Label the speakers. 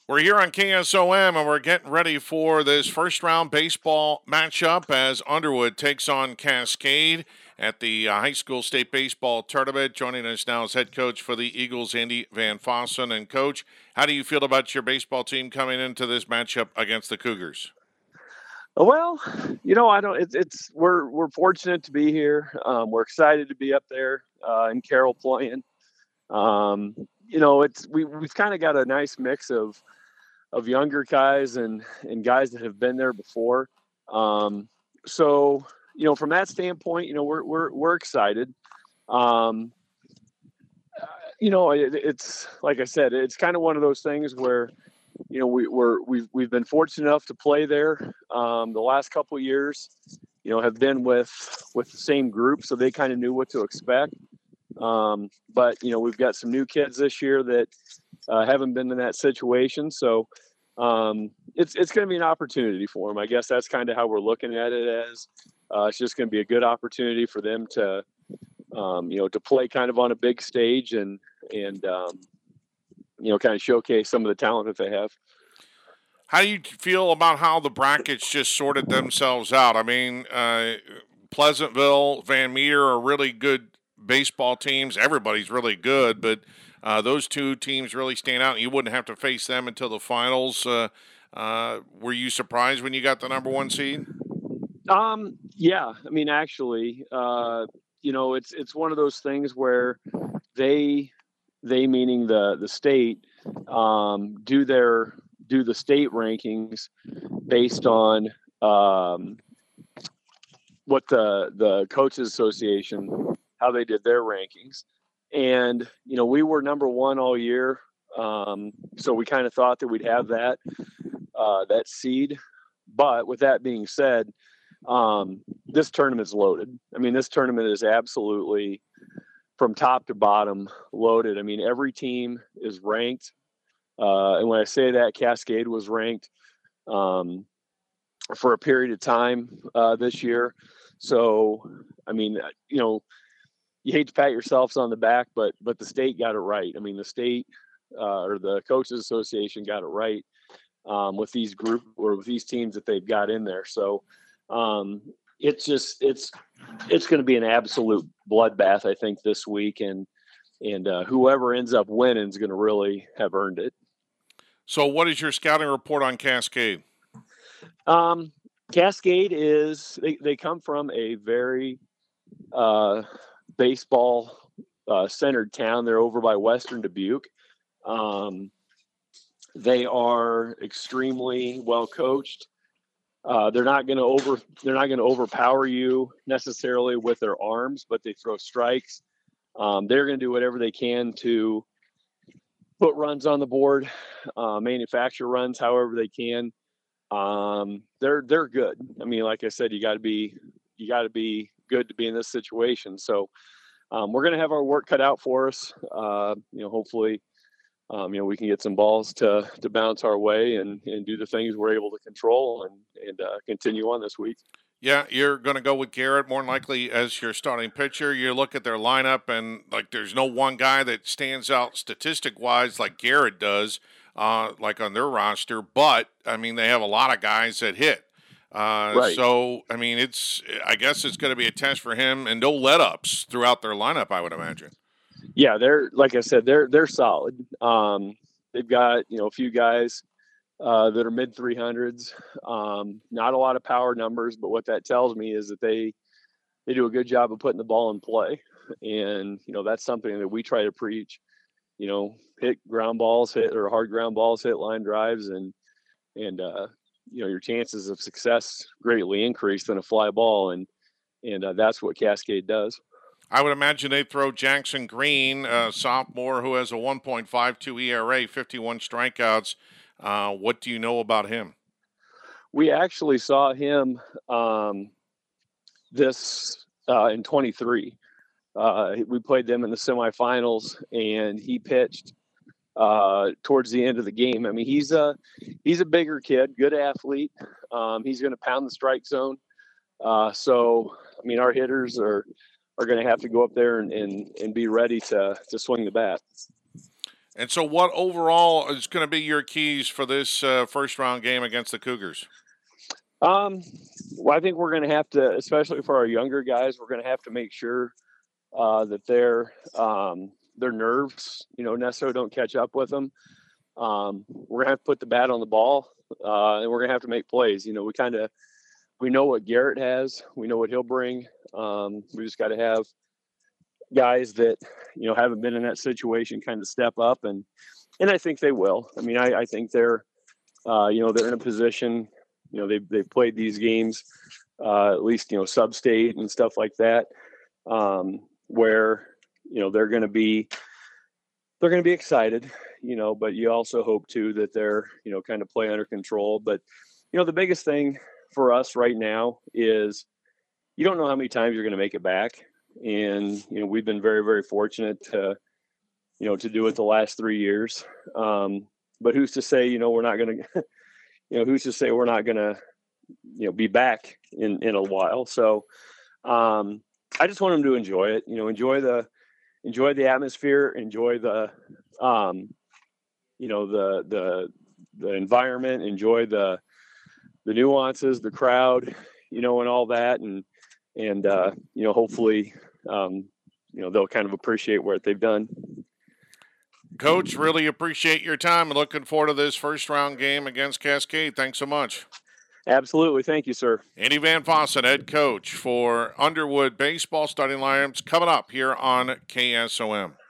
Speaker 1: We're here on KSOM and we're getting ready for this first round baseball matchup as Underwood takes on Cascade at the high school state baseball tournament. Joining us now is head coach for the Eagles, Andy Van Fossen. And coach, how do you feel about your baseball team coming into this matchup against the Cougars?
Speaker 2: Well, I don't. We're fortunate to be here. We're excited to be up there in Carroll playing. We've kind of got a nice mix of younger guys and guys that have been there before. So from that standpoint, we're excited. It's like I said, it's kind of one of those things where we've been fortunate enough to play there the last couple of years. Have been with the same group, so they kind of knew what to expect. But we've got some new kids this year that haven't been in that situation, so it's going to be an opportunity for them. I guess that's kind of how we're looking at it as. It's just going to be a good opportunity for them to to play kind of on a big stage and kind of showcase some of the talent that they have.
Speaker 1: How do you feel about how the brackets just sorted themselves out? I mean, Pleasantville, Van Meter are really good baseball teams. Everybody's really good, but those two teams really stand out, and you wouldn't have to face them until the finals. Were you surprised when you got the number one seed?
Speaker 2: Yeah. I mean, actually, it's one of those things where they meaning the state, do the state rankings based on what the Coaches Association, how they did their rankings. And, we were number one all year. So we kind of thought that we'd have that seed. But with that being said, this tournament's loaded. I mean, this tournament is absolutely from top to bottom loaded. I mean, every team is ranked. And when I say that, Cascade was ranked for a period of time this year. So, I mean, you hate to pat yourselves on the back, but the state got it right. I mean, the state or the Coaches Association got it right with these with these teams that they've got in there. So it's going to be an absolute bloodbath, I think, this week, and whoever ends up winning is going to really have earned it.
Speaker 1: So what is your scouting report on Cascade?
Speaker 2: Cascade is they come from a very baseball centered town. They're over by Western Dubuque. They are extremely well coached. They're not going to overpower you necessarily with their arms, but they throw strikes. They're going to do whatever they can to put runs on the board, manufacture runs however they can. They're good. I mean, like I said, you got to be good to be in this situation. So we're going to have our work cut out for us. Hopefully, we can get some balls to bounce our way and do the things we're able to control and continue on this week.
Speaker 1: Yeah, you're going to go with Garrett more than likely as your starting pitcher. You look at their lineup, and there's no one guy that stands out statistic-wise like Garrett does, like on their roster. But I mean, they have a lot of guys that hit.
Speaker 2: Right.
Speaker 1: So I mean, I guess it's going to be a test for him, and no let-ups throughout their lineup, I would imagine.
Speaker 2: Yeah, like I said, they're solid. They've got a few guys that are mid 300s. Not a lot of power numbers, but what that tells me is that they do a good job of putting the ball in play. And, that's something that we try to preach, hit ground balls, hit line drives, and your chances of success greatly increase than a fly ball. And that's what Cascade does.
Speaker 1: I would imagine they throw Jackson Green, a sophomore who has a 1.52 ERA, 51 strikeouts. What do you know about him?
Speaker 2: We actually saw him this in 23. We played them in the semifinals, and he pitched towards the end of the game. I mean, he's a bigger kid, good athlete. He's going to pound the strike zone. So, I mean, our hitters are going to have to go up there and be ready to swing the bat.
Speaker 1: And so, what overall is going to be your keys for this first round game against the Cougars?
Speaker 2: Well, I think we're going to have to, especially for our younger guys, we're going to have to make sure that their nerves, necessarily don't catch up with them. We're gonna have to put the bat on the ball, and we're gonna have to make plays. We know what Garrett has. We know what he'll bring. We just got to have guys that haven't been in that situation kind of step up, and I think they will. I mean, I think they're they're in a position. They've played these games, at least sub-state and stuff like that, where they're going to be excited. But you also hope too that they're kind of play under control. But the biggest thing for us right now is you don't know how many times you're going to make it back, and we've been very, very fortunate to do it the last 3 years. But who's to say we're not going to who's to say we're not going to be back in a while. So I just want them to enjoy it. Enjoy the atmosphere, enjoy the the environment, enjoy the nuances, the crowd, and all that, and hopefully they'll kind of appreciate what they've done.
Speaker 1: Coach, really appreciate your time and looking forward to this first round game against Cascade. Thanks so much.
Speaker 2: Absolutely. Thank you, sir.
Speaker 1: Andy Van Fossen, head coach for Underwood Baseball. Starting lineups coming up here on KSOM.